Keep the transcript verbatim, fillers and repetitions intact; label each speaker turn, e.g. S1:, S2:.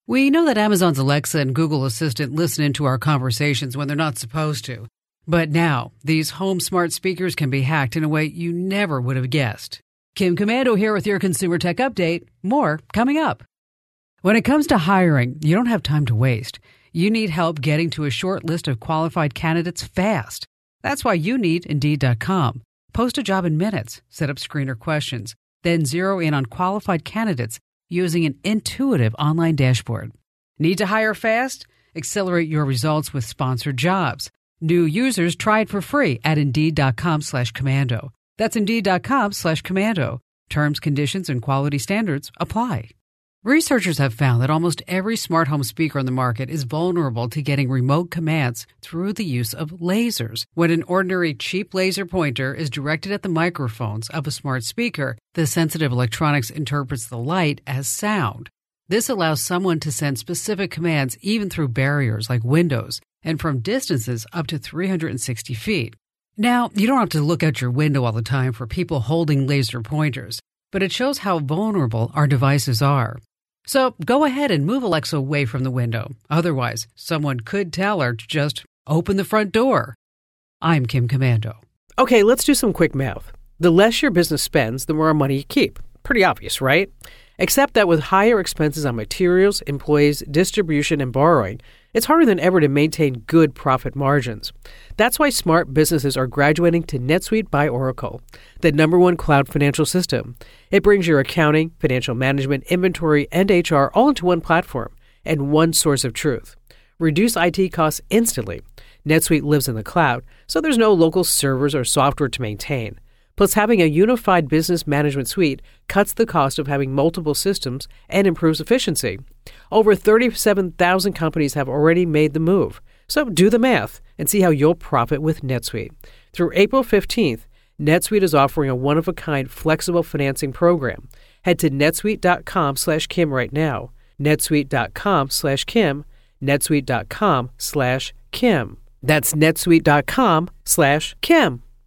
S1: We know that Amazon's Alexa and Google Assistant listen into our conversations when they're not supposed to. But now, these home smart speakers can be hacked in a way you never would have guessed. Kim Komando here with your Consumer Tech Update. More coming up. When it comes to hiring, you don't have time to waste. You need help getting to a short list of qualified candidates fast. That's why you need Indeed dot com. Post a job in minutes, set up screener questions, then zero in on qualified candidates using an intuitive online dashboard. Need to hire fast? Accelerate your results with sponsored jobs. New users try it for free at Indeed dot com slash commando. That's Indeed dot com slash commando. Terms, conditions, and quality standards apply. Researchers have found that almost every smart home speaker on the market is vulnerable to getting remote commands through the use of lasers. When an ordinary cheap laser pointer is directed at the microphones of a smart speaker, the sensitive electronics interprets the light as sound. This allows someone to send specific commands even through barriers like windows and from distances up to three hundred sixty feet. Now, you don't have to look out your window all the time for people holding laser pointers, but it shows how vulnerable our devices are. So go ahead and move Alexa away from the window. Otherwise, someone could tell her to just open the front door. I'm Kim Komando.
S2: Okay, let's do some quick math. The less your business spends, the more money you keep. Pretty obvious, right? Except that with higher expenses on materials, employees, distribution, and borrowing, it's harder than ever to maintain good profit margins. That's why smart businesses are graduating to NetSuite by Oracle, the number one cloud financial system. It brings your accounting, financial management, inventory, and H R all into one platform and one source of truth. Reduce I T costs instantly. NetSuite lives in the cloud, so there's no local servers or software to maintain. Plus, having a unified business management suite cuts the cost of having multiple systems and improves efficiency. Over thirty-seven thousand companies have already made the move. So do the math and see how you'll profit with NetSuite. Through April fifteenth, NetSuite is offering a one-of-a-kind flexible financing program. Head to netsuite.com slash Kim right now. netsuite.com slash Kim. netsuite.com slash Kim. That's netsuite.com slash Kim.